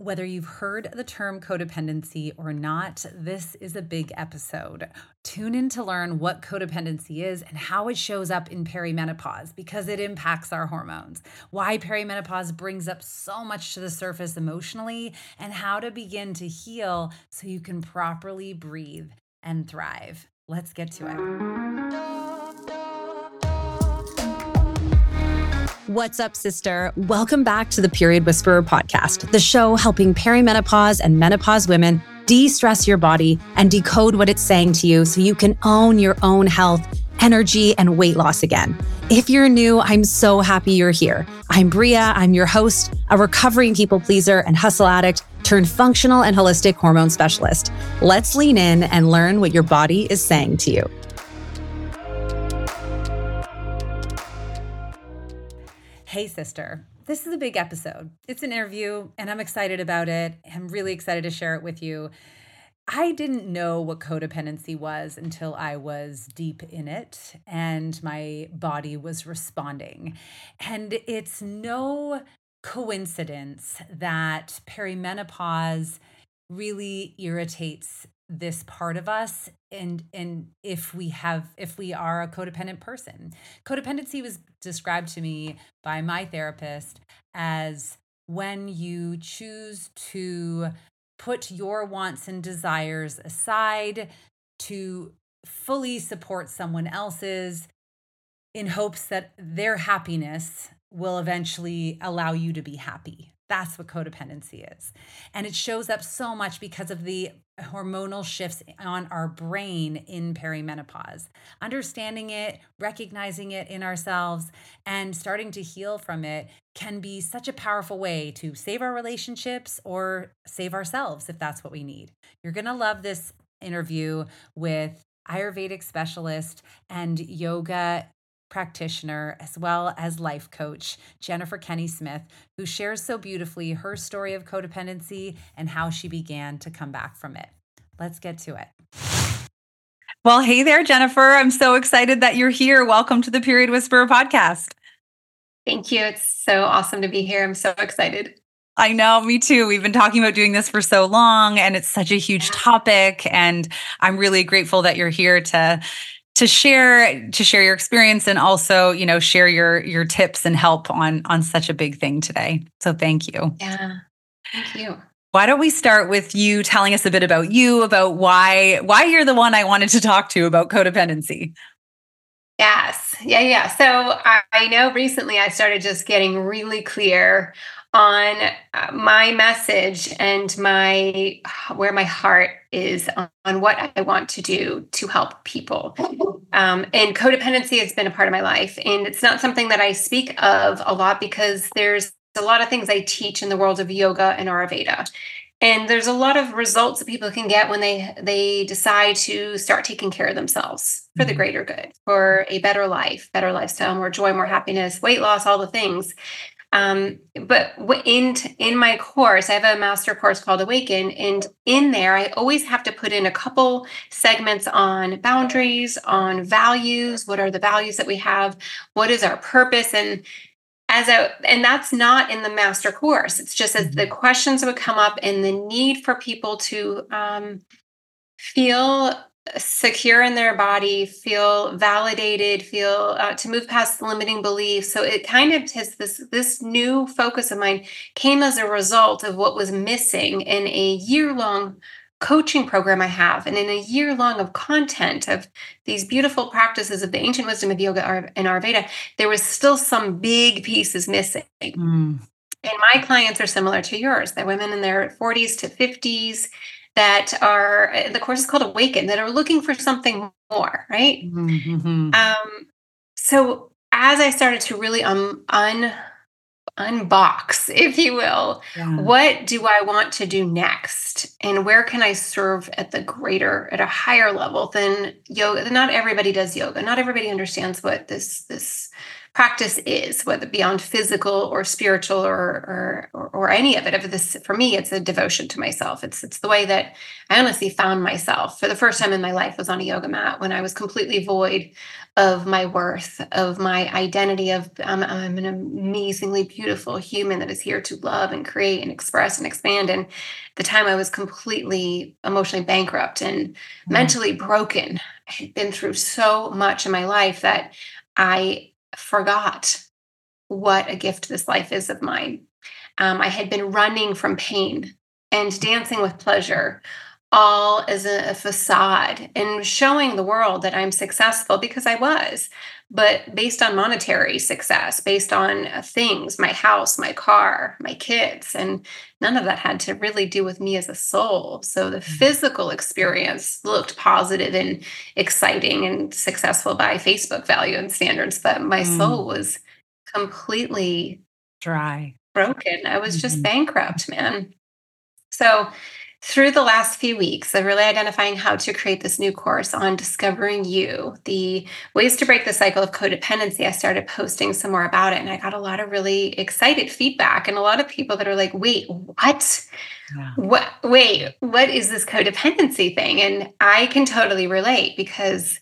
Whether you've heard the term codependency or not, this is a big episode. Tune in to learn what codependency is and how it shows up in perimenopause because it impacts our hormones, why perimenopause brings up so much to the surface emotionally, and how to begin to heal so you can properly breathe and thrive. Let's get to it. What's up, sister? Welcome back to the Period Whisperer podcast, the show helping perimenopause and menopause women de-stress your body and decode what it's saying to you so you can own your own health, energy, and weight loss again. If you're new, I'm so happy you're here. I'm Bria. I'm your host, a recovering people pleaser and hustle addict turned functional and holistic hormone specialist. Let's lean in and learn what your body is saying to you. Hey, sister. This is a big episode. It's an interview, and I'm excited about it. I'm really excited to share it with you. I didn't know what codependency was until I was deep in it and my body was responding. And it's no coincidence that perimenopause really irritates this part of us and if we are a codependent person. Codependency was described to me by my therapist as when you choose to put your wants and desires aside to fully support someone else's in hopes that their happiness will eventually allow you to be happy. That's what codependency is. And it shows up so much because of the hormonal shifts on our brain in perimenopause. Understanding it, recognizing it in ourselves, and starting to heal from it can be such a powerful way to save our relationships or save ourselves if that's what we need. You're going to love this interview with Ayurvedic specialist and yoga practitioner, as well as life coach, Jennifer Kenny Smith, who shares so beautifully her story of codependency and how she began to come back from it. Let's get to it. Well, hey there, Jennifer. I'm so excited that you're here. Welcome to the Period Whisperer podcast. Thank you. It's so awesome to be here. I'm so excited. I know, me too. We've been talking about doing this for so long, and it's such a huge topic. And I'm really grateful that you're here to share your experience and also, share your tips and help on such a big thing today. So thank you. Yeah. Thank you. Why don't we start with you telling us a bit about you, about why you're the one I wanted to talk to about codependency? Yes. Yeah. So I know recently I started just getting really clear on my message and where my heart is on what I want to do to help people. And codependency has been a part of my life. And it's not something that I speak of a lot because there's a lot of things I teach in the world of yoga and Ayurveda. And there's a lot of results that people can get when they decide to start taking care of themselves for the greater good, for a better life, better lifestyle, more joy, more happiness, weight loss, all the things. But in my course, I have a master course called Awaken. And in there, I always have to put in a couple segments on boundaries, on values. What are the values that we have? What is our purpose? And that's not in the master course. It's just as the questions would come up and the need for people to feel secure in their body, feel validated, feel to move past the limiting beliefs. So it kind of has this new focus of mine came as a result of what was missing in a year-long coaching program I have, and in a year long of content of these beautiful practices of the ancient wisdom of yoga and Ayurveda. There was still some big pieces missing. And my clients are similar to yours. They're women in their 40s to 50s that are, the course is called Awaken, that are looking for something more, right? Mm-hmm. So as I started to really unbox, if you will, what do I want to do next? And where can I serve at a higher level than yoga? Not everybody does yoga. Not everybody understands what this practice is, whether beyond physical or spiritual or any of it. If this, for me, it's a devotion to myself. It's the way that I honestly found myself for the first time in my life was on a yoga mat when I was completely void of my worth, of my identity of I'm an amazingly beautiful human that is here to love and create and express and expand. And the time I was completely emotionally bankrupt and Mm. mentally broken. I had been through so much in my life that I forgot what a gift this life is of mine. I had been running from pain and dancing with pleasure, all as a facade and showing the world that I'm successful because I was, but based on monetary success, based on things, my house, my car, my kids. And none of that had to really do with me as a soul. So the physical experience looked positive and exciting and successful by Facebook value and standards, but my soul Mm. was completely Dry. broken. I was just Mhm. bankrupt, man. So, through the last few weeks of really identifying how to create this new course on discovering you, the ways to break the cycle of codependency, I started posting some more about it. And I got a lot of really excited feedback and a lot of people that are like, wait, what? Yeah. What is this codependency thing? And I can totally relate because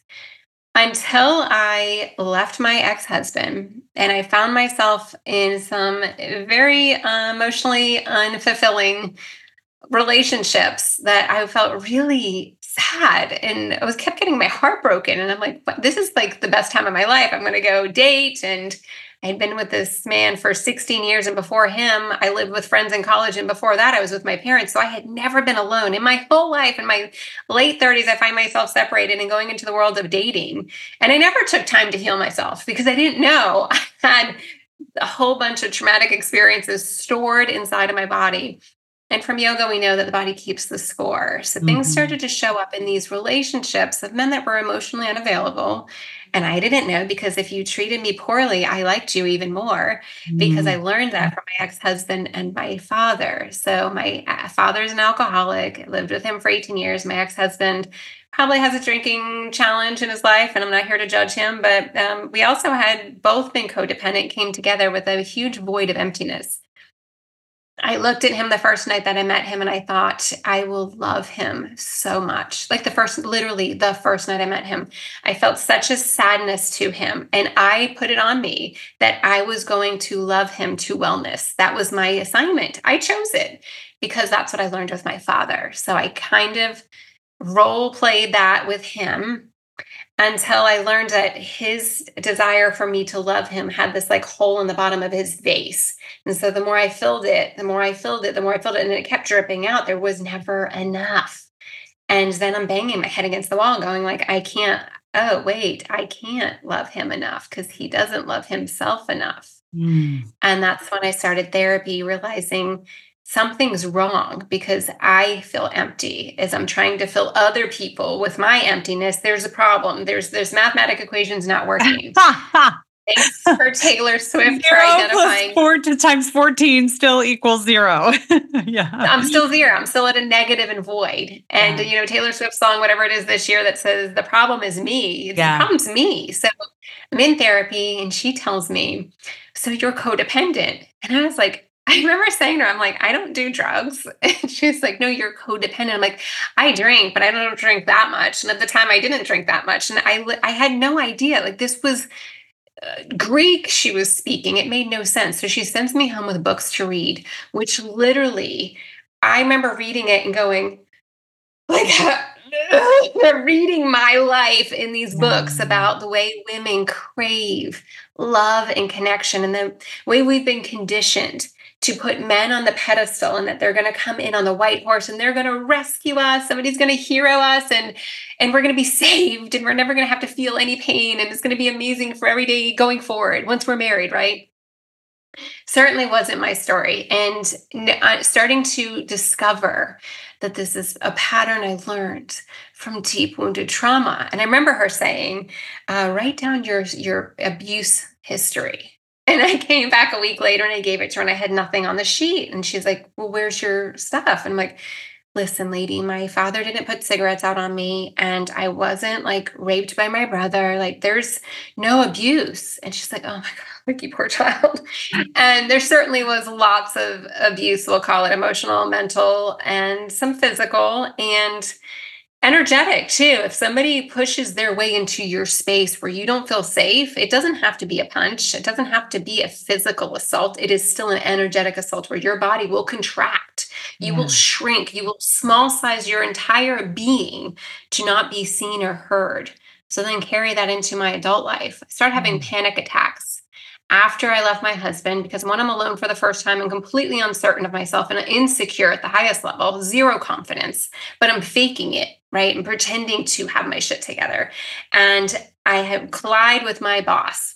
until I left my ex husband and I found myself in some very emotionally unfulfilling relationships that I felt really sad and I was kept getting my heart broken. And I'm like, "But this is like the best time of my life. I'm going to go date." And I had been with this man for 16 years. And before him, I lived with friends in college. And before that, I was with my parents. So I had never been alone in my whole life. In my late 30s, I find myself separated and going into the world of dating. And I never took time to heal myself because I didn't know I had a whole bunch of traumatic experiences stored inside of my body. And from yoga, we know that the body keeps the score. So things Mhm. started to show up in these relationships of men that were emotionally unavailable. And I didn't know because if you treated me poorly, I liked you even more because I Mm. learned that from my ex husband and my father. So my father's an alcoholic. I lived with him for 18 years. My ex husband probably has a drinking challenge in his life, and I'm not here to judge him. But we also had both been codependent, came together with a huge void of emptiness. I looked at him the first night that I met him and I thought, I will love him so much. Like literally the first night I met him, I felt such a sadness to him. And I put it on me that I was going to love him to wellness. That was my assignment. I chose it because that's what I learned with my father. So I kind of role played that with him until I learned that his desire for me to love him had this like hole in the bottom of his vase. And so the more I filled it, the more I filled it, the more I filled it, and it kept dripping out. There was never enough. And then I'm banging my head against the wall, going like, I can't, oh, wait, I can't love him enough because he doesn't love himself enough. Mm. And that's when I started therapy, realizing something's wrong because I feel empty as I'm trying to fill other people with my emptiness. There's a problem. There's mathematic equations not working. Thanks for Taylor Swift for Zero plus identifying. 4 times 14 still equals 0. Yeah. I'm still zero. I'm still at a negative and void. And Yeah. Taylor Swift song, whatever it is this year that says the problem is me. It's the Yeah. problem's me. So I'm in therapy and she tells me, so you're codependent. And I was like, I remember saying to her, I'm like, I don't do drugs. And she's like, no, you're codependent. I'm like, I drink, but I don't drink that much. And at the time I didn't drink that much. And I had no idea. Like this was Greek she was speaking. It made no sense. So she sends me home with books to read, which literally, I remember reading it and going, like, they're reading my life in these books Yeah. about the way women crave love and connection and the way we've been conditioned to put men on the pedestal and that they're going to come in on the white horse and they're going to rescue us. Somebody's going to hero us and we're going to be saved and we're never going to have to feel any pain and it's going to be amazing for every day going forward once we're married, right? Certainly wasn't my story. And starting to discover that this is a pattern I learned from deep wounded trauma. And I remember her saying, write down your abuse history. And I came back a week later and I gave it to her and I had nothing on the sheet. And she's like, well, where's your stuff? And I'm like, listen, lady, my father didn't put cigarettes out on me and I wasn't like raped by my brother. Like there's no abuse. And she's like, oh my God, like you poor child. And there certainly was lots of abuse, we'll call it emotional, mental, and some physical. And energetic too. If somebody pushes their way into your space where you don't feel safe, it doesn't have to be a punch. It doesn't have to be a physical assault. It is still an energetic assault where your body will contract. You will Yeah. shrink. You will small size your entire being to not be seen or heard. So then carry that into my adult life. I started having Mm. panic attacks after I left my husband because when I'm alone for the first time, I'm completely uncertain of myself and insecure at the highest level, zero confidence, but I'm faking it, right? And pretending to have my shit together. And I had collide with my boss.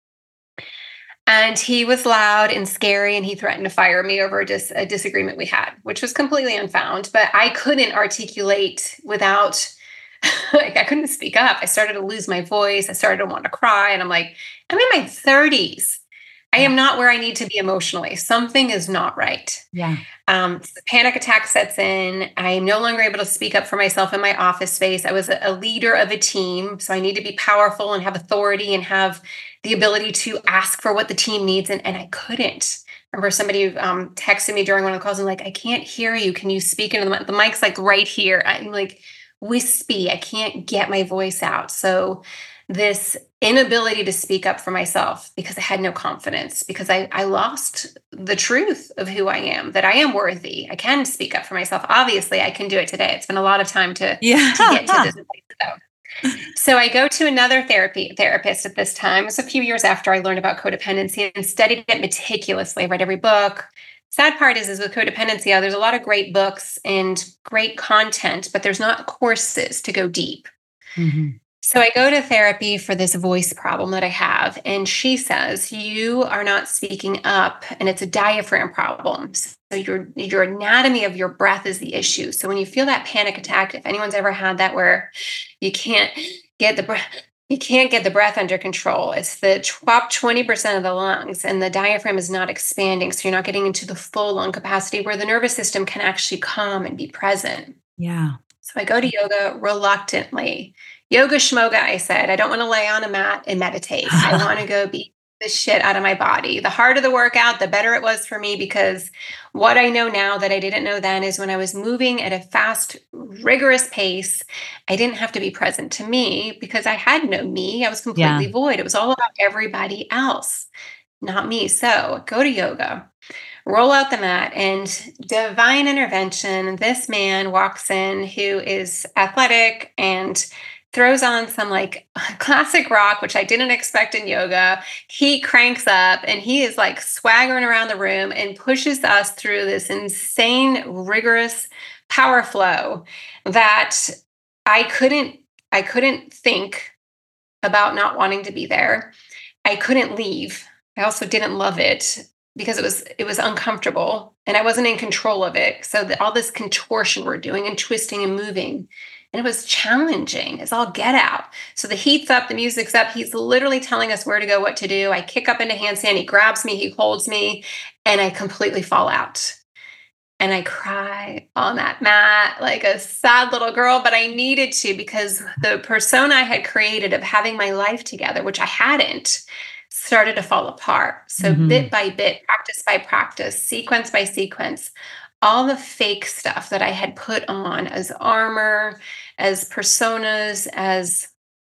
And he was loud and scary, and he threatened to fire me over a disagreement we had, which was completely unfound. But I couldn't articulate without, like, I couldn't speak up. I started to lose my voice. I started to want to cry. And I'm like, I'm in my 30s. I Yeah. am not where I need to be emotionally. Something is not right. Yeah. The panic attack sets in. I am no longer able to speak up for myself in my office space. I was a leader of a team, so I need to be powerful and have authority and have the ability to ask for what the team needs, and I couldn't. I remember somebody texted me during one of the calls and like, I can't hear you. Can you speak into the mic? The mic's like right here. I'm like wispy. I can't get my voice out. So this inability to speak up for myself because I had no confidence, because I lost the truth of who I am, that I am worthy. I can speak up for myself. Obviously, I can do it today. It's been a lot of time to get to Yeah. this place, though. So I go to another therapist at this time. It was a few years after I learned about codependency and studied it meticulously. I read every book. Sad part is with codependency, there's a lot of great books and great content, but there's not courses to go deep. Mhm. So I go to therapy for this voice problem that I have, and she says, you are not speaking up, and it's a diaphragm problem. So your anatomy of your breath is the issue. So when you feel that panic attack, if anyone's ever had that where you can't get the breath, you can't get the breath under control. It's the top 20% of the lungs, and the diaphragm is not expanding. So you're not getting into the full lung capacity where the nervous system can actually calm and be present. Yeah. So I go to yoga reluctantly. Yoga schmoga, I said. I don't want to lay on a mat and meditate. I want to go beat the shit out of my body. The harder the workout, the better it was for me, because what I know now that I didn't know then is when I was moving at a fast, rigorous pace, I didn't have to be present to me because I had no me. I was Yeah. completely void. It was all about everybody else, not me. So go to yoga, roll out the mat, and divine intervention. This man walks in who is athletic and throws on some like classic rock, which I didn't expect in yoga. He cranks up and he is like swaggering around the room and pushes us through this insane, rigorous power flow that I couldn't I couldn't think about not wanting to be there. I couldn't leave. I also didn't love it because it was uncomfortable and I wasn't in control of it. So all this contortion we're doing and twisting and moving, and it was challenging. It's all get out. So the heat's up, the music's up. He's literally telling us where to go, what to do. I kick up into handstand. He grabs me, he holds me, and I completely fall out. And I cry on that mat like a sad little girl, but I needed to because the persona I had created of having my life together, which I hadn't, started to fall apart. So bit Mhm. by bit, practice by practice, sequence by sequence, all the fake stuff that I had put on as armor, as personas, as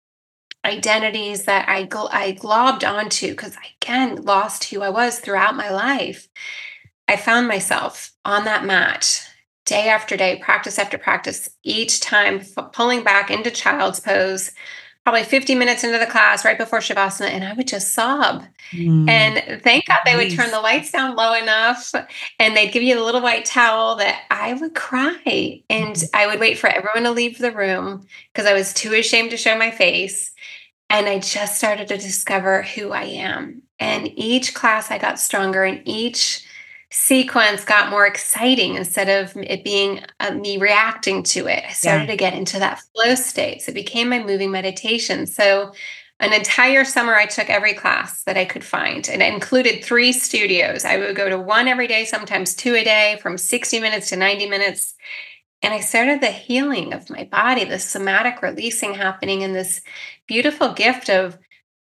identities that I globbed onto because I, again, lost who I was throughout my life. I found myself on that mat day after day, practice after practice, each time pulling back into child's pose, probably 50 minutes into the class right before Shavasana, and I would just sob. Mm. And thank God they would turn Release. the lights down low enough and they'd give you the little white towel that I would cry. And Mhm. I would wait for everyone to leave the room because I was too ashamed to show my face. And I just started to discover who I am. And each class I got stronger, and each sequence got more exciting instead of it being me reacting to it. I Yeah. started to get into that flow state. So it became my moving meditation. So an entire summer, I took every class that I could find, and it included 3 studios. I would go to one every day, sometimes two a day, from 60 minutes to 90 minutes. And I started the healing of my body, the somatic releasing happening, and this beautiful gift of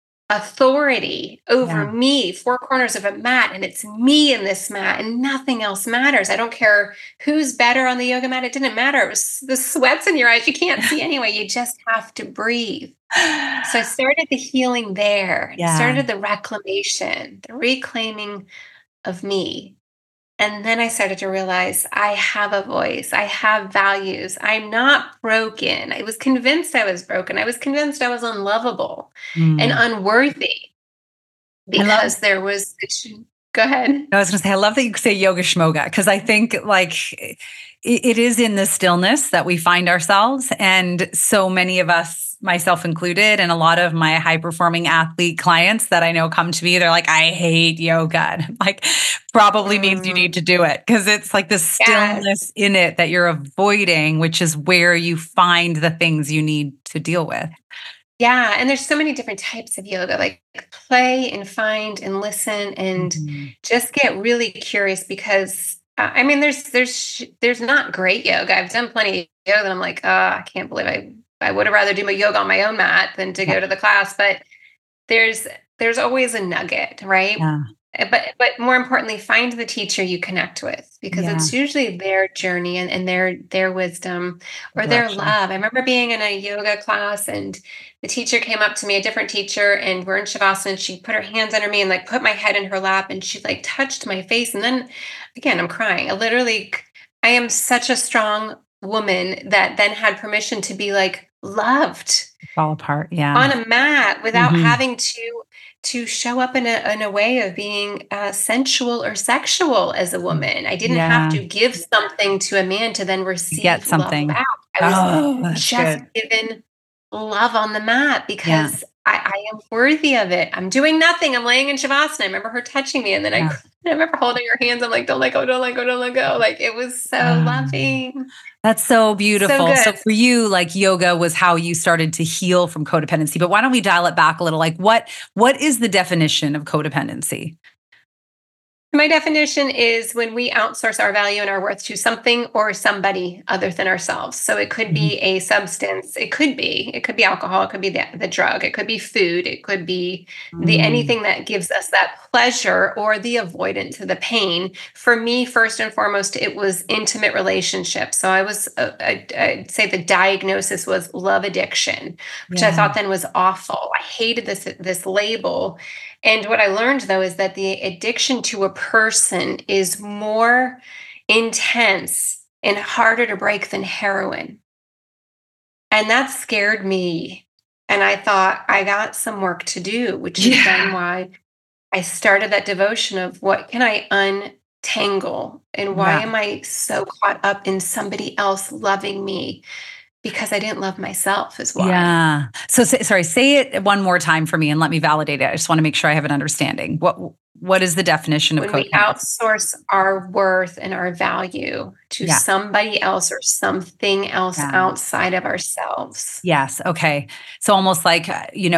authority over Yeah. me, four corners of a mat, and it's me in this mat, and nothing else matters. I don't care who's better on the yoga mat. It didn't matter. It was the sweats in your eyes. You can't see anyway. You just have to breathe. So I started the healing there. I Yeah. started the reclamation, the reclaiming of me. And then I started to realize I have a voice. I have values. I'm not broken. I was convinced I was broken. I was convinced I was unlovable and Mm. unworthy I love because there was. Go ahead. I was going to say, I love that you say yoga shmoga, because I think like it is in the stillness that we find ourselves. And so many of us, myself included, and a lot of my high performing athlete clients that I know come to me, they're like, I hate yoga. And I'm like, probably means you need Mm, to do it, because it's like the yes. stillness in it that you're avoiding, which is where you find the things you need to deal with. Yeah. And there's so many different types of yoga, like play and find and listen and Mhm. just get really curious because I mean, there's not great yoga. I've done plenty of yoga and I'm like, I can't believe I would have rather do my yoga on my own mat than to Yeah. go to the class. But there's there's always a nugget, right? Yeah. But more importantly, find the teacher you connect with because Yeah. it's usually their journey and their wisdom or their Direction. love. I remember being in a yoga class and the teacher came up to me, a different teacher, and we're in Shavasana, and she put her hands under me and like put my head in her lap and she like touched my face. And then again, I'm crying. I am such a strong woman that then had permission to be like loved Fall apart. Yeah. on a mat without Mhm. having to show up in a way of being sensual or sexual as a Mm. woman. I didn't have Yeah. to give something to a man to then You get receive love something. back. I was Oh, that's just good. given love on the mat Yeah. because I am worthy of it. I'm doing nothing. I'm laying in Shavasana. I remember her touching me, and then Yeah. I remember holding her hands. I'm like, don't let go, don't let go, don't let go. Like it was so Um, loving, that's so so beautiful. good. So for you, like yoga was how you started to heal from codependency. But why don't we dial it back a little? Like what is the definition of codependency? My definition is when we outsource our value and our worth to something or somebody other than ourselves. So it could Mhm. be a substance, it could be alcohol, it could be the drug, it could be food, it could be the Mm, anything that gives us that pleasure or the avoidance of the pain. For me, first and foremost, it was intimate relationships. So I'd say the diagnosis was love addiction, which I yeah. thought then was awful. I hated this label and what I learned though is that the addiction to a person is more intense and harder to break than heroin. And that scared me. And I thought I got some work to do, which is then Yeah. why I started that devotion of what can I untangle and why Yeah. am I so caught up in somebody else loving me? Because I didn't love myself, is why. Yeah. So sorry, say it one more time for me and let me validate it. I just want to make sure I have an understanding. What is the definition of When we codependency? outsource our worth and our value to Yeah. somebody else or something else Yeah. outside of ourselves. Yes. Okay. So almost like,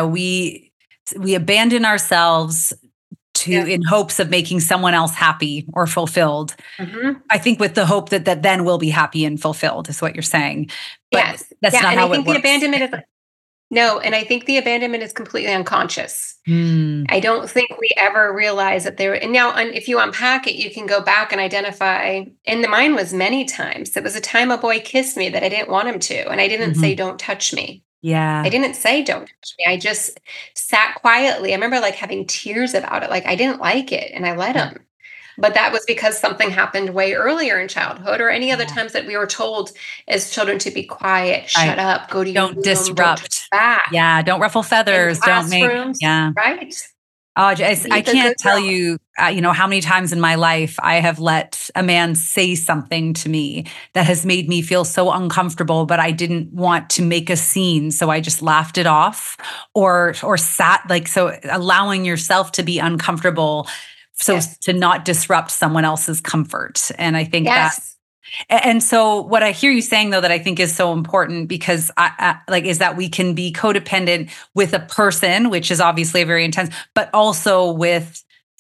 we abandon ourselves to Yeah. in hopes of making someone else happy or fulfilled. Mhm. I think with the hope that then we'll be happy and fulfilled is what you're saying. But Yes. that's Yeah, not and I how it think the works. abandonment is no, and I think the abandonment is completely unconscious. Mm, I don't think we ever realize that there and now and if you unpack it, you can go back and identify and the mine was many times. There was a time a boy kissed me that I didn't want him to, and I didn't say, mhm. "Don't touch me." I Yeah. didn't say don't touch me. I just sat quietly. I remember like having tears about it. Like I didn't like it and I let Yeah. him. But that was because something happened way earlier in childhood or any other Yeah. times that we were told as children to be quiet, shut Right. up, go to your Don't room, don't touch disrupt. back Yeah. Don't ruffle in feathers. Don't make, classrooms, yeah. right? Oh, Be I the can't good tell girl. you, how many times in my life I have let a man say something to me that has made me feel so uncomfortable, but I didn't want to make a scene, so I just laughed it off, or sat like so, allowing yourself to be uncomfortable, so Yes. to not disrupt someone else's comfort. And I think that Yes. and so what I hear you saying though that I think is so important because like is that we can be codependent with a person, which is obviously a very intense, but also with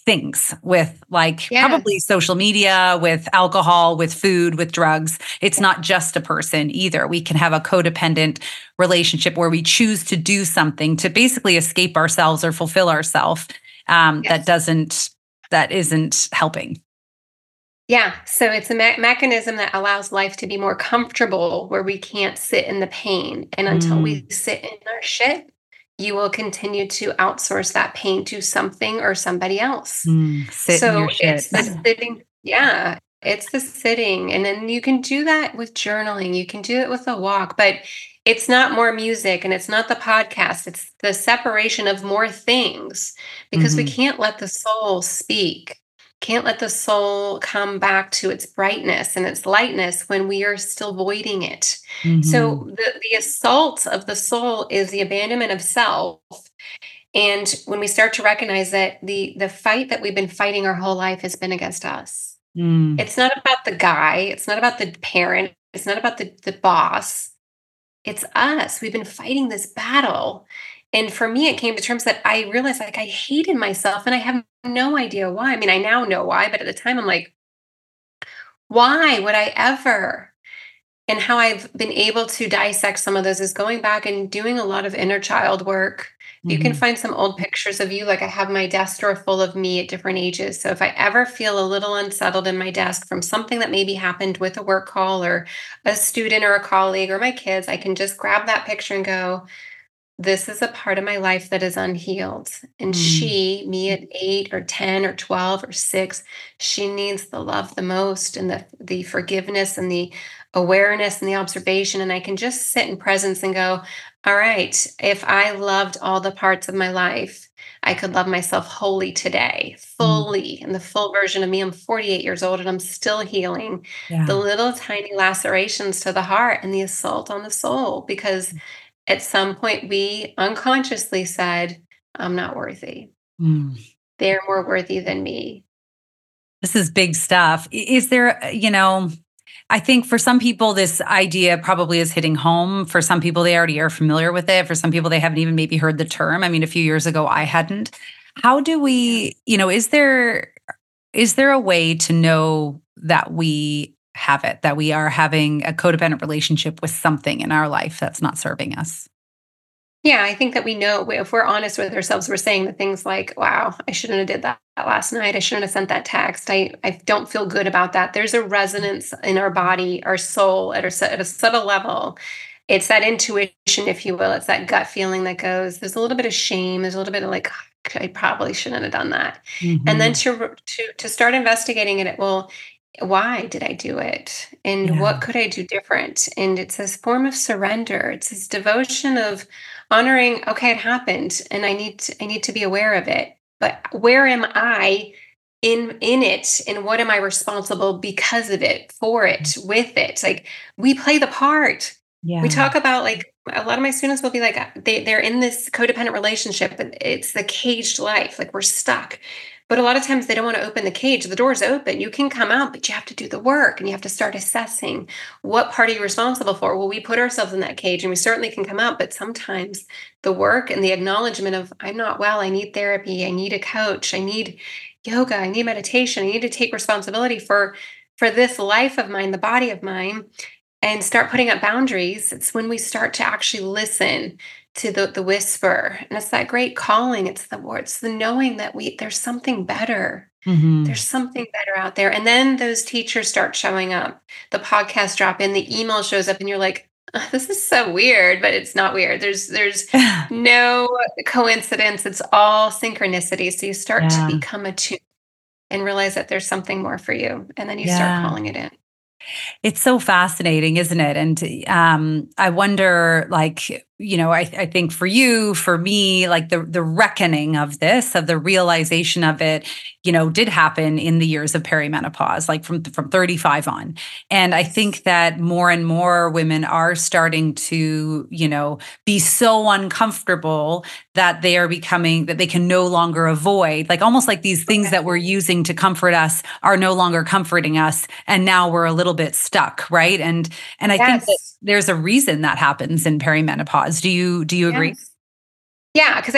things with like probably Yes. social media, with alcohol, with food, with drugs. It's not just a person either. We can have a codependent relationship where we choose to do something to basically escape ourselves or fulfill ourselves Yes. that isn't helping. Yeah. So it's a mechanism that allows life to be more comfortable where we can't sit in the pain. And until we Mm, sit in our shit, you will continue to outsource that pain to something or somebody else. sit in your So shit. it's the sitting. Yeah. It's the sitting. And then you can do that with journaling. You can do it with a walk, but it's not more music and it's not the podcast. It's the separation of more things because we Hmm. can't let the soul speak, can't let the soul come back to its brightness and its lightness when we are still voiding it. Hmm. So the assault of the soul is the abandonment of self. And when we start to recognize that the fight that we've been fighting our whole life has been against us. Mm, It's not about the guy, it's not about the parent, it's not about the boss. It's us. We've been fighting this battle. And for me, it came to terms that I realized like I hated myself and I have no idea why. I mean, I now know why, but at the time I'm like, why would I ever? And how I've been able to dissect some of those is going back and doing a lot of inner child work. You can hmm. find some old pictures of you. Like I have my desk drawer full of me at different ages. So if I ever feel a little unsettled in my desk from something that maybe happened with a work call or a student or a colleague or my kids, I can just grab that picture and go, this is a part of my life that is unhealed. And Mm, she, me at 8 or 10 or 12 or 6, she needs the love the most and the forgiveness and the awareness and the observation. And I can just sit in presence and go, all right, if I loved all the parts of my life, I could love myself wholly today, mm. fully, in the full version of me. I'm 48 years old and I'm still healing the Yeah. little tiny lacerations to the heart and the assault on the soul because at some point we unconsciously said, I'm not worthy. Mm. They're more worthy than me. This is big stuff. Is there, I think for some people, this idea probably is hitting home. For some people, they already are familiar with it. For some people, they haven't even maybe heard the term. I mean, a few years ago, I hadn't. How do Yeah. we, is there a way to know that we have it, that we are having a codependent relationship with something in our life that's not serving us? Yeah, I think that we know if we're honest with ourselves, we're saying the things like, wow, I shouldn't have did that last night. I shouldn't have sent that text. I don't feel good about that. There's a resonance in our body, our soul at a subtle level. It's that intuition, if you will. It's that gut feeling that goes, there's a little bit of shame. There's a little bit of like, I probably shouldn't have done that. And then Hmm. to start investigating it, well, why did I do it? And what Yeah. could I do different? And it's this form of surrender. It's this devotion of honoring, okay, it happened and I need to be aware of it. But where am I in it and what am I responsible because of it, for it, with it? Like we play the part. We Yeah. talk about like a lot of my students will be like they're in this codependent relationship and it's the caged life, like we're stuck. But a lot of times they don't want to open the cage. The door's open. You can come out, but you have to do the work and you have to start assessing what part are you responsible for. Well, we put ourselves in that cage and we certainly can come out, but sometimes the work and the acknowledgement of I'm not well, I need therapy, I need a coach, I need yoga, I need meditation, I need to take responsibility for this life of mine, the body of mine, and start putting up boundaries. It's when we start to actually listen to the whisper. And it's that great calling. It's the words, the knowing that there's something better. There's Hmm. something better out there. And then those teachers start showing up. The podcast drop in, the email shows up, and you're like, this is so weird, but it's not weird. There's no coincidence. It's all synchronicity. So you start to Yeah. become attuned and realize that there's something more for you. And then you start Yeah. calling it in. It's so fascinating, isn't it? And I wonder, like, I think for you, for me, like the reckoning of this, of the realization of it, did happen in the years of perimenopause, like from 35 on. And I Yes. think that more and more women are starting to, be so uncomfortable that they are becoming that they can no longer avoid, like almost like these things that we're using to comfort us are no longer comforting us, and now we're a little bit stuck, right? And I think that Yes. there's a reason that happens in perimenopause. Do you agree? Yes. Yeah, because I think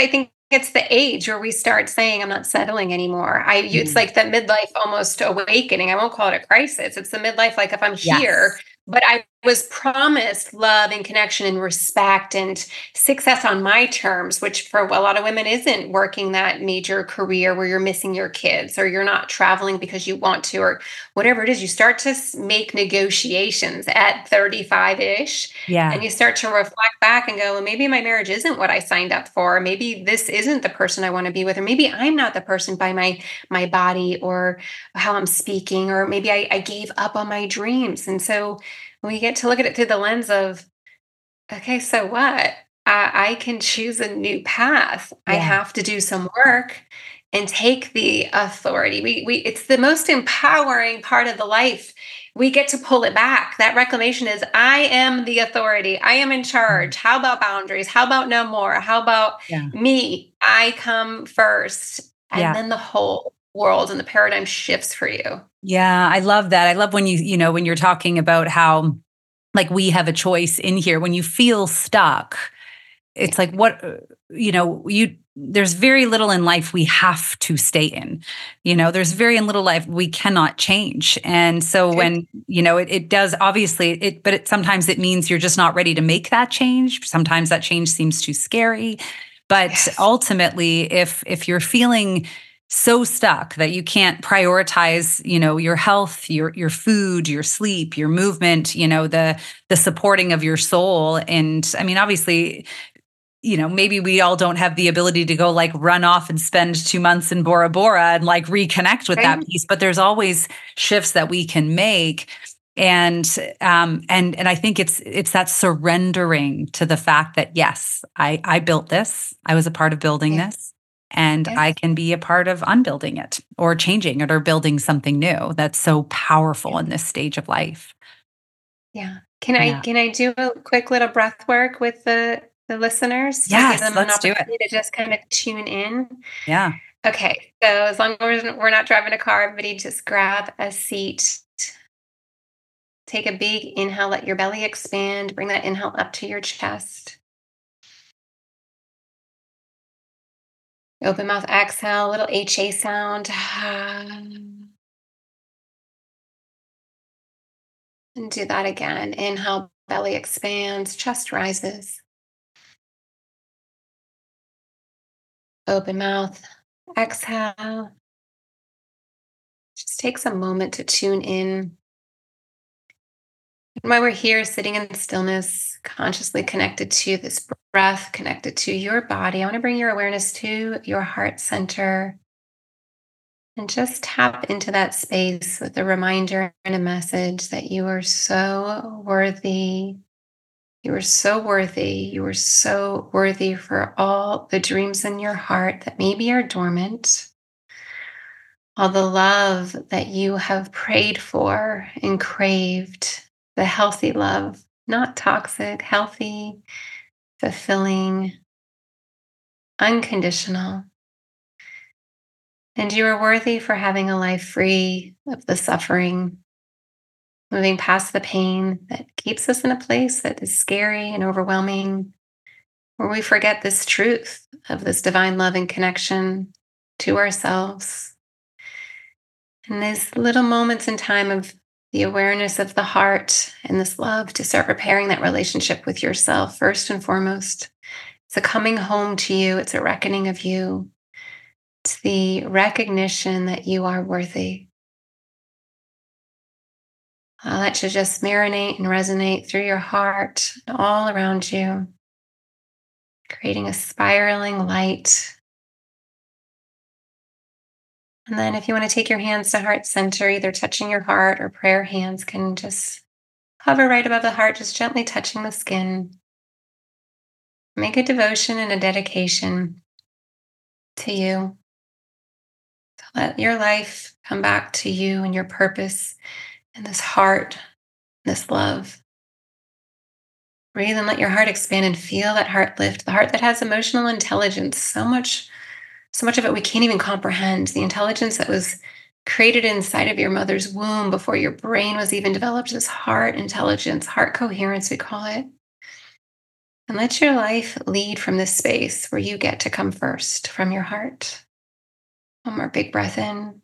it's the age where we start saying, I'm not settling anymore. It's Mm. like the midlife almost awakening. I won't call it a crisis. It's the midlife, like if I'm here, Yes. but I was promised love and connection and respect and success on my terms, which for a lot of women isn't working that major career where you're missing your kids or you're not traveling because you want to, or whatever it is. You start to make negotiations at 35 ish, and Yeah. you start to reflect back and go, well, maybe my marriage isn't what I signed up for. Maybe this isn't the person I want to be with, or maybe I'm not the person by my body or how I'm speaking, or maybe I gave up on my dreams. And so we get to look at it through the lens of, okay, so what? I can choose a new path. I Yeah. have to do some work and take the authority. We it's the most empowering part of the life. We get to pull it back. That reclamation is, I am the authority. I am in Mm. charge. How about boundaries? How about no more? How about Yeah. me? I come first. And Yeah. then the whole world and the paradigm shifts for you. Yeah. I love that. I love when when you're talking about how, like, we have a choice in here. When you feel stuck, it's like, what, there's very little in life we have to stay in. There's very little life we cannot change. And so Good. when, it does, obviously but sometimes it means you're just not ready to make that change. Sometimes that change seems too scary. But Yes. ultimately, if you're feeling so stuck that you can't prioritize, your health, your food, your sleep, your movement, the supporting of your soul. And I mean, obviously, maybe we all don't have the ability to go like run off and spend 2 months in Bora Bora and like reconnect with that Right? piece, but there's always shifts that we can make. And I think it's that surrendering to the fact that, yes, I built this. I was a part of building Yeah. this, and I Yes. can be a part of unbuilding it or changing it or building something new. That's so powerful in this stage of life. Yeah. Can I Yeah. can I do a quick little breath work with the listeners to give Yes, them an let's do it. opportunity to just kind of tune in? Yeah. Okay. So as long as we're not driving a car, everybody just grab a seat. Take a big inhale, let your belly expand. Bring that inhale up to your chest. Open mouth, exhale, little HA sound. And do that again. Inhale, belly expands, chest rises. Open mouth, exhale. Just take some moment to tune in. And while we're here sitting in stillness, consciously connected to this breath, connected to your body, I want to bring your awareness to your heart center and just tap into that space with a reminder and a message that you are so worthy. You are so worthy. You are so worthy for all the dreams in your heart that maybe are dormant, all the love that you have prayed for and craved, the healthy love, not toxic, healthy, fulfilling, unconditional. And you are worthy for having a life free of the suffering, moving past the pain that keeps us in a place that is scary and overwhelming, where we forget this truth of this divine love and connection to ourselves. And these little moments in time of the awareness of the heart and this love to start repairing that relationship with yourself, first and foremost. It's a coming home to you, it's a reckoning of you, it's the recognition that you are worthy. Allow that to just marinate and resonate through your heart, all around you, creating a spiraling light. And then, if you want to take your hands to heart center, either touching your heart or prayer hands can just hover right above the heart, just gently touching the skin. Make a devotion and a dedication to you. To let your life come back to you and your purpose and this heart, this love. Breathe and let your heart expand and feel that heart lift. The heart that has emotional intelligence, so much of it we can't even comprehend. The intelligence that was created inside of your mother's womb before your brain was even developed, this heart intelligence, heart coherence, we call it. And let your life lead from this space where you get to come first from your heart. One more big breath in.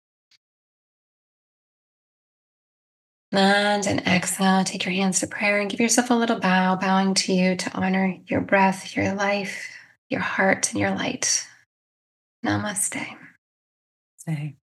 And an exhale. Take your hands to prayer and give yourself a little bow, bowing to you to honor your breath, your life, your heart, and your light. Namaste. Say.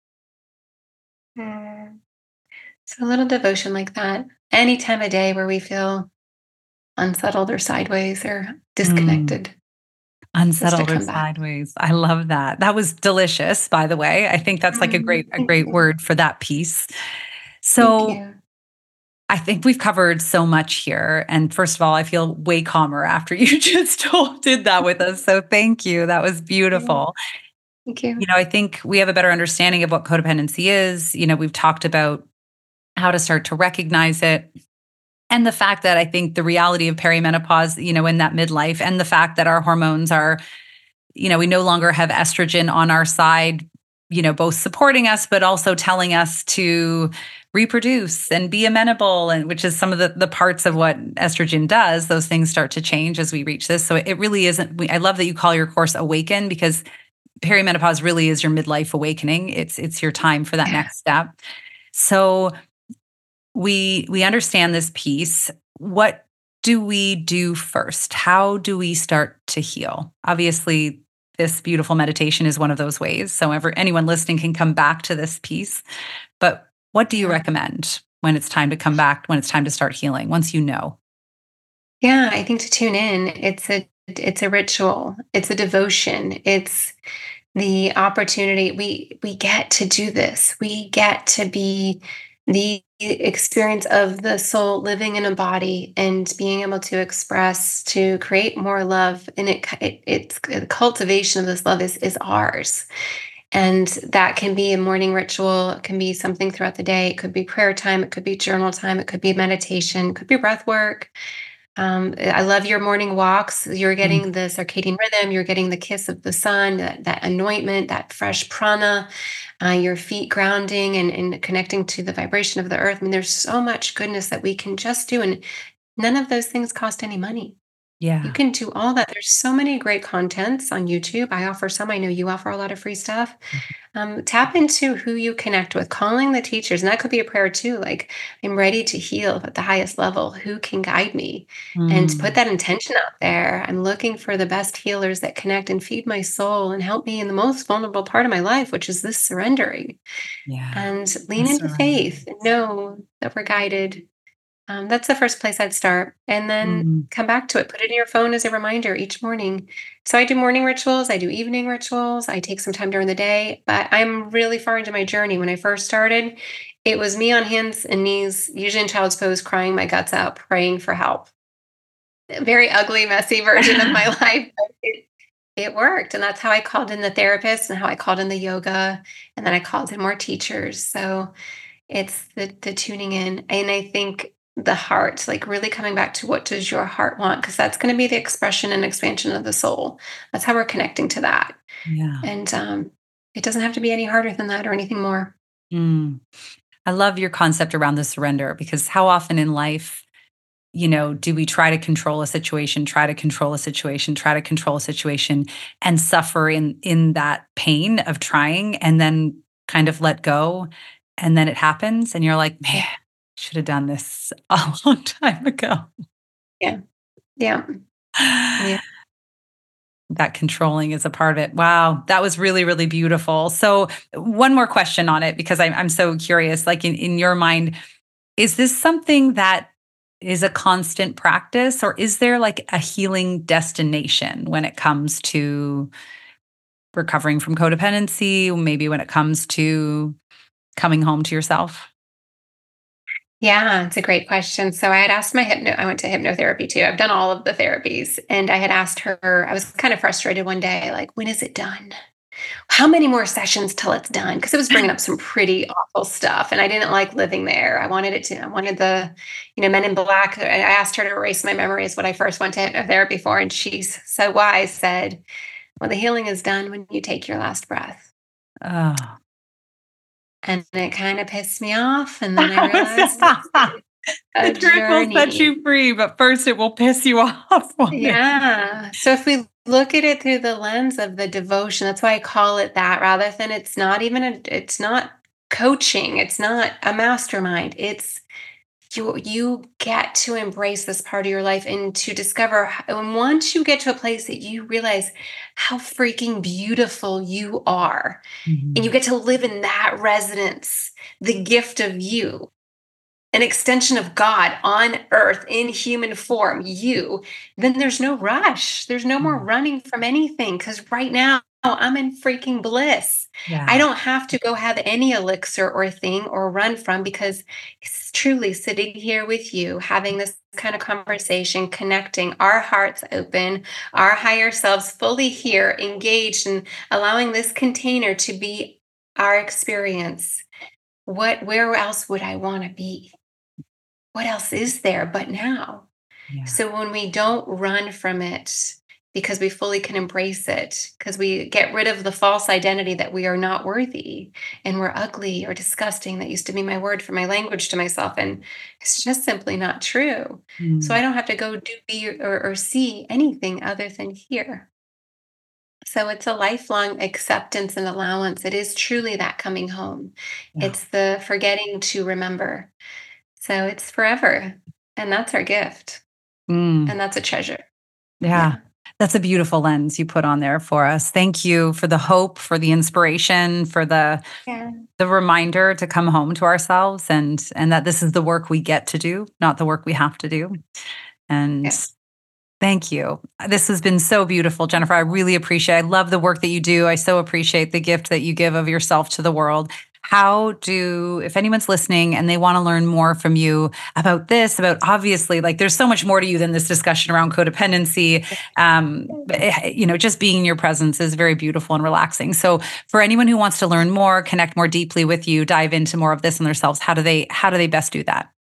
Mm. So, a little devotion like that, any time of day where we feel unsettled or sideways or Mm. disconnected, just to Unsettled or come back. sideways. I love that. That was delicious, by the way. I think that's like a Mm, thank great you. word for that piece. Thank So you. I think we've covered so much here. And first of all, I feel way calmer after you just did that with us. So thank you. That was Yeah, beautiful. thank you. I think we have a better understanding of what codependency is. We've talked about how to start to recognize it. And the fact that I think the reality of perimenopause, in that midlife, and the fact that our hormones are, we no longer have estrogen on our side, both supporting us, but also telling us to reproduce and be amenable, and which is some of the parts of what estrogen does. Those things start to change as we reach this. So it really isn't, I love that you call your course Awaken, because perimenopause really is your midlife awakening. It's your time for that Yeah. next step. So we understand this piece. What do we do first? How do we start to heal? Obviously, this beautiful meditation is one of those ways. So anyone listening can come back to this piece. But what do you Yeah. recommend when it's time to come back, when it's time to start healing, once you know? Yeah, I think to tune in, it's a ritual, it's a devotion, it's the opportunity. We get to do this. We get to be the experience of the soul living in a body and being able to express, to create more love. And it's the cultivation of this love is ours. And that can be a morning ritual. It can be something throughout the day. It could be prayer time. It could be journal time. It could be meditation. It could be breath work. I love your morning walks. You're Mm, getting the circadian rhythm. You're getting the kiss of the sun, that anointment, that fresh prana, your feet grounding and connecting to the vibration of the earth. I mean, there's so much goodness that we can just do. And none of those things cost any money. You yeah. can do all that. There's so many great contents on YouTube. I offer some. I know you offer a lot of free stuff. Tap into who you connect with, calling the teachers. And that could be a prayer too. Like, I'm ready to heal at the highest level. Who can guide me? And to put Mm, that intention out there. I'm looking for the best healers that connect and feed my soul and help me in the most vulnerable part of my life, which is this surrendering. yeah. And I lean into surrender. faith and know that we're guided. That's the first place I'd start. And then Mm, come back to it. Put it in your phone as a reminder each morning. So I do morning rituals, I do evening rituals, I take some time during the day, but I'm really far into my journey. When I first started, it was me on hands and knees, usually in child's pose, crying my guts out, praying for help. A very ugly, messy version of my life. But it worked. And that's how I called in the therapist and how I called in the yoga. And then I called in more teachers. So it's the tuning in, and I think the heart, like really coming back to what does your heart want? Because that's going to be the expression and expansion of the soul. That's how we're connecting to that. yeah. And it doesn't have to be any harder than that or anything more. Mm. I love your concept around the surrender, because how often in life, do we try to control a situation, try to control a situation, try to control a situation, and suffer in that pain of trying, and then kind of let go, and then it happens and you're like, Yeah. man, should have done this a long time ago. Yeah. Yeah. Yeah. That controlling is a part of it. Wow, that was really, really beautiful. So, one more question on it, because I'm so curious. Like in your mind, is this something that is a constant practice, or is there like a healing destination when it comes to recovering from codependency, maybe when it comes to coming home to yourself? Yeah, it's a great question. So I had asked I went to hypnotherapy too. I've done all of the therapies. And I had asked her, I was kind of frustrated one day, like, when is it done? How many more sessions till it's done? Because it was bringing up some pretty awful stuff, and I didn't like living there. I wanted the, Men in Black. I asked her to erase my memories when I first went to hypnotherapy for, and she's so wise, said, "Well, the healing is done when you take your last breath." Oh. And it kind of pissed me off, and then I realized The truth will set you free, but first it will piss you off. Yeah. So if we look at it through the lens of the devotion, that's why I call it that, rather than it's not coaching, it's not a mastermind. It's you get to embrace this part of your life and to discover, and once you get to a place that you realize how freaking beautiful you are, and you get to live in that resonance, the gift of you, an extension of God on earth in human form, you, then there's no rush. There's no more running from anything, because right now I'm in freaking bliss. Yeah. I don't have to go have any elixir or thing or run from, because it's truly sitting here with you, having this kind of conversation, connecting, our hearts open, our higher selves fully here, engaged, and allowing this container to be our experience. Where else would I want to be? What else is there but now? Yeah. So when we don't run from it, because we fully can embrace it, because we get rid of the false identity that we are not worthy and we're ugly or disgusting. That used to be my word for my language to myself, and it's just simply not true. So I don't have to go do, be, or see anything other than here. So it's a lifelong acceptance and allowance. It is truly that coming home. Yeah. It's the forgetting to remember. So it's forever. And that's our gift. And that's a treasure. Yeah. That's a beautiful lens you put on there for us. Thank you for the hope, for the inspiration, for the reminder to come home to ourselves, and that this is the work we get to do, not the work we have to do. And thank you. This has been so beautiful, Jennifer. I really appreciate it. I love the work that you do. I so appreciate the gift that you give of yourself to the world. If anyone's listening and they want to learn more from you about this, about obviously, like, there's so much more to you than this discussion around codependency. Just being in your presence is very beautiful and relaxing. So for anyone who wants to learn more, connect more deeply with you, dive into more of this in themselves, how do they best do that?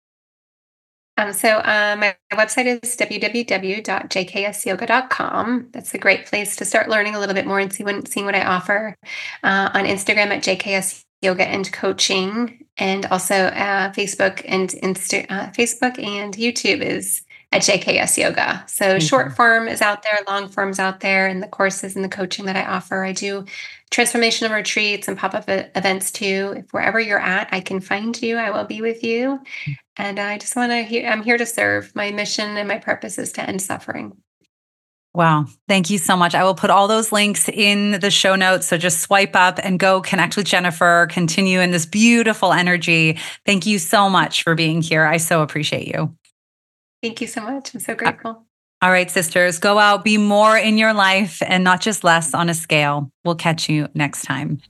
My website is www.jksyoga.com. That's a great place to start learning a little bit more and seeing what I offer. On Instagram at JKS Yoga and Coaching, and also Facebook and YouTube is at JKS Yoga. So short form is out there, long form's out there, and the courses and the coaching that I offer. I do transformational retreats and pop-up events too. If wherever you're at, I can find you. I will be with you. And I just I'm here to serve. My mission and my purpose is to end suffering. Wow. Thank you so much. I will put all those links in the show notes. So just swipe up and go connect with Jennifer, continue in this beautiful energy. Thank you so much for being here. I so appreciate you. Thank you so much. I'm so grateful. All right, sisters, go out, be more in your life and not just less on a scale. We'll catch you next time.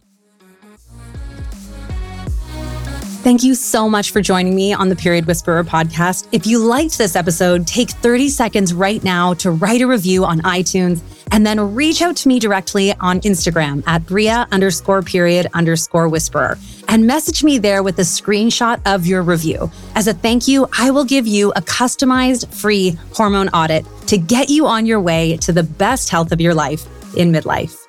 Thank you so much for joining me on the Period Whisperer podcast. If you liked this episode, take 30 seconds right now to write a review on iTunes, and then reach out to me directly on Instagram at Bria_period_whisperer and message me there with a screenshot of your review. As a thank you, I will give you a customized free hormone audit to get you on your way to the best health of your life in midlife.